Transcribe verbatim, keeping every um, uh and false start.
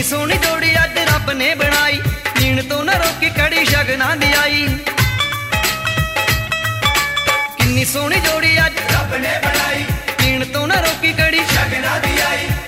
सोहनी जोड़ी अज रब ने बनाई, पीण तो ना रोकी कड़ी शगना दी आई। किन्नी सोहनी जोड़ी अज रब ने बनाई, पीण तो ना रोकी कड़ी शगना दी आई।